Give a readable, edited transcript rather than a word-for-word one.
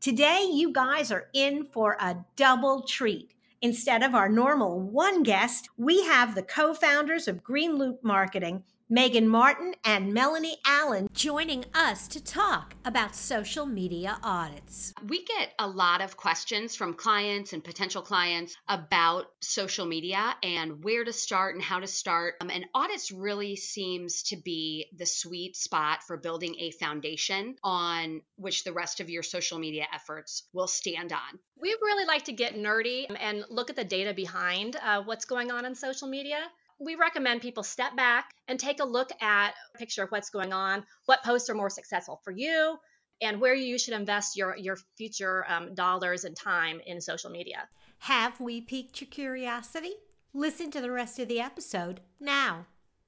Today, you guys are in for a double treat. Instead of our normal one guest, we have the co-founders of Green Loop Marketing, Megan Martin and Melanie Allen, joining us to talk about social media audits. We get a lot of questions from clients and potential clients about social media and where to start and how to start. And audits really seems to be the sweet spot for building a foundation on which the rest of your social media efforts will stand on. We really like to get nerdy and look at the data behind what's going on in social media. We recommend people step back and take a look at a picture of what's going on, what posts are more successful for you, and where you should invest your future dollars and time in social media. Have we piqued your curiosity? Listen to the rest of the episode now.